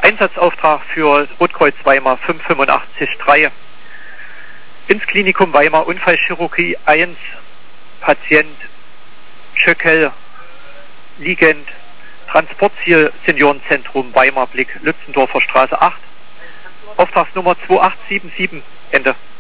Einsatzauftrag für Rotkreuz Weimar 5883. Ins Klinikum Weimar, Unfallchirurgie 1, Patient Schöckel, liegend, Transportziel Seniorenzentrum Weimar Blick, Lützendorfer Straße 8, Auftragsnummer 2877, Ende.